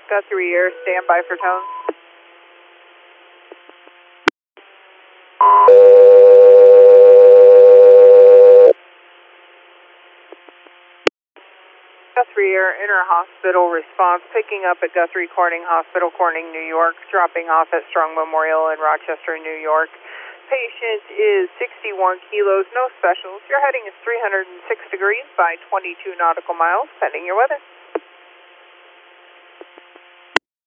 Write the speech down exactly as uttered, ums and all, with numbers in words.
Guthrie Air, stand by for tone. Guthrie Air, inter-hospital response, picking up at Guthrie Corning Hospital, Corning, New York, dropping off at Strong Memorial in Rochester, New York. Patient is sixty-one kilos, no specials. Your heading is three hundred six degrees by twenty-two nautical miles, pending your weather.